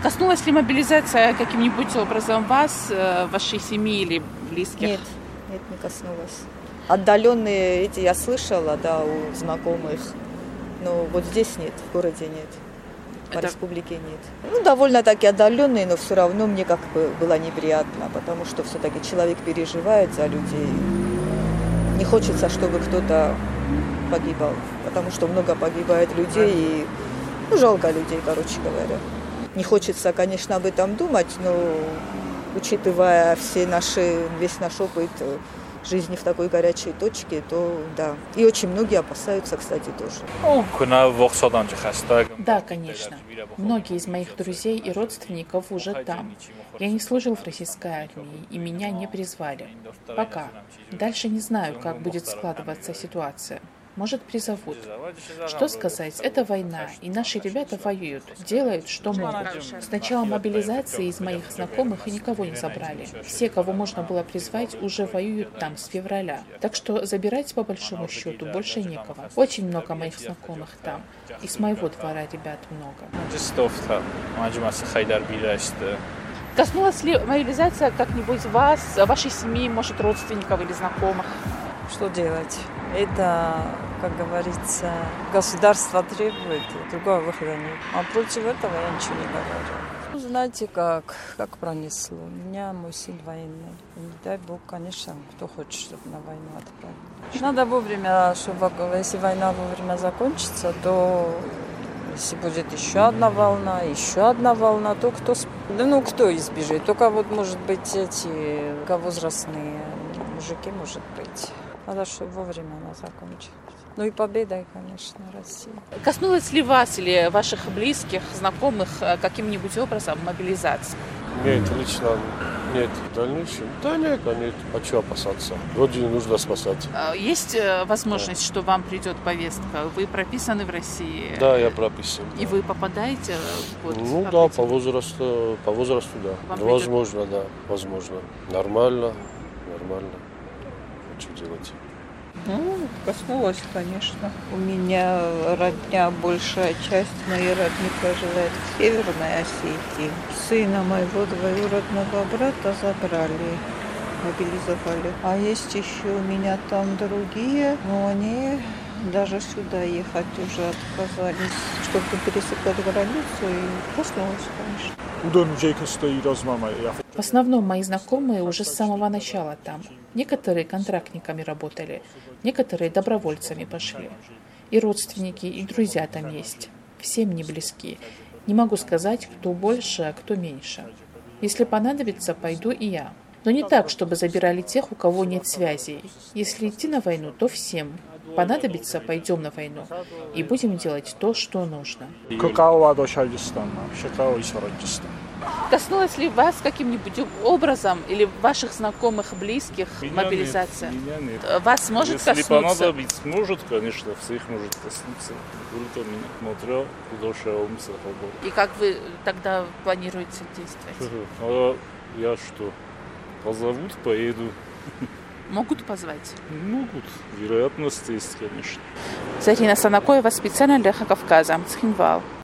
Коснулась ли мобилизация каким-нибудь образом вас, вашей семьи или близких? Нет, нет, не коснулась. Отдаленные эти я слышала, да, у знакомых, но вот здесь нет, в городе нет, по республике нет. Ну, довольно-таки отдаленные, но все равно мне как бы было неприятно, потому что все-таки человек переживает за людей. Не хочется, чтобы кто-то погибал, потому что много погибает людей и жалко людей, короче говоря. Не хочется, конечно, об этом думать, но учитывая весь наш опыт жизни в такой горячей точке, то да. И очень многие опасаются, кстати, тоже. Да, конечно. Многие из моих друзей и родственников уже там. Я не служил в российской армии, и меня не призвали. Пока. Дальше не знаю, как будет складываться ситуация. Может, призовут. Что сказать, это война, и наши ребята воюют, делают, что могут. С начала мобилизации из моих знакомых и никого не забрали. Все, кого можно было призвать, уже воюют там с февраля. Так что забирать, по большому счету, больше некого. Очень много моих знакомых там. И с моего двора ребят много. Коснулась ли мобилизация как-нибудь вас, вашей семьи, может, родственников или знакомых? Что делать? Это, как говорится, государство требует, другого выхода нет. А против этого я ничего не говорю. Знаете, как пронесло. У меня мой сын военный. И, дай бог, конечно, кто хочет, чтобы на войну отправили. Надо вовремя, чтобы, если война вовремя закончится, то если будет еще одна волна, то кто избежит? Только вот, может быть, эти возрастные мужики, может быть. Надо, чтобы вовремя она закончилась. Ну и победой, конечно, России. Коснулась ли вас или ваших близких, знакомых каким-нибудь образом мобилизации? Нет, лично нет. В дальнейшем? Да нет. А чего опасаться? Родину нужно спасать. Есть возможность, что вам придет повестка? Вы прописаны в России? Да, я прописан. И вы попадаете? Да, по возрасту, да. Возможно, да, возможно. Нормально. Что делать? Коснулась, конечно. У меня родня, большая часть моей родни проживает в Северной Осетии. Сына моего двоюродного брата забрали, мобилизовали. А есть еще у меня там другие, но они даже сюда ехать уже отказались, чтобы пересекать границу, и коснулась, конечно. В основном мои знакомые уже с самого начала там. Некоторые контрактниками работали, некоторые добровольцами пошли. И родственники, и друзья там есть. Все мне близки. Не могу сказать, кто больше, а кто меньше. Если понадобится, пойду и я. Но не так, чтобы забирали тех, у кого нет связей. Если идти на войну, то всем. Понадобится, пойдем на войну. И будем делать то, что нужно. Коснулась ли вас каким-нибудь образом или ваших знакомых, близких мобилизация? Меня нет. Вас может Если коснуться? понадобится, может, конечно, всех может коснуться. Круто меня смотрел, душа умса. И как вы тогда планируете действовать? А я что? Позовут, поеду. Могут позвать? Могут. Вероятность есть, конечно. Зарина Санакоева, специально для Кавказа, Цхинвал.